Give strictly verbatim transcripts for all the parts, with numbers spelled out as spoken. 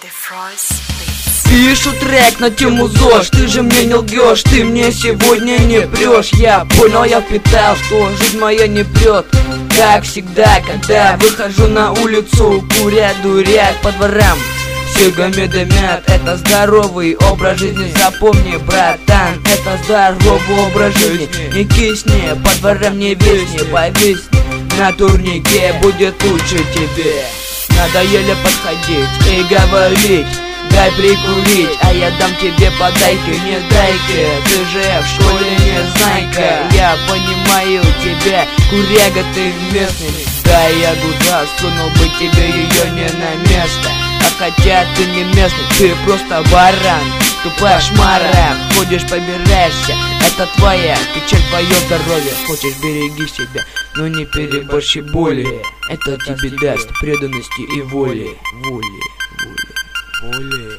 Пишу трек на тему ЗОЖ, ты же мне не лгешь, ты мне сегодня не прешь. Я понял, я впитал, что жизнь моя не прет. Как всегда, когда выхожу на улицу, курят, дурят по дворам, сигами дымят. Это здоровый образ жизни, запомни, братан. Это здоровый образ жизни. Не кисни, по дворам не висни, повисни на турнике, будет лучше тебе. Надоели подходить и говорить: дай прикурить, а я дам тебе подайки, не дайки. Ты же в школе не знайка, я понимаю тебя, куряга ты местный. Да, я гуда, сунул бы тебе ее не на место. А хотя ты не местный, ты просто баран, тупая шмара. Ходишь, побираешься, это твоя печаль, твое здоровье. Хочешь, береги себя, но не переборщи боли. Это тебе даст преданности и воли. Воли, воли, воли.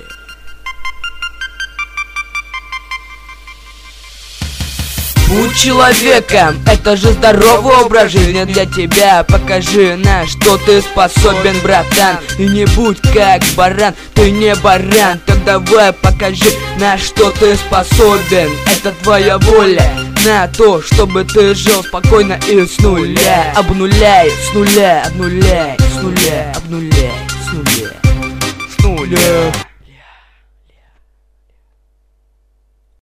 Будь человеком, это же здоровый образ жизни для тебя. Покажи, на что ты способен, братан. И не будь как баран, ты не баран. Так давай покажи, на что ты способен. Это твоя воля на то, чтобы ты жил спокойно и с нуля. Обнуляй, с нуля, обнуляй, с нуля, обнуляй, с нуля, с нуля.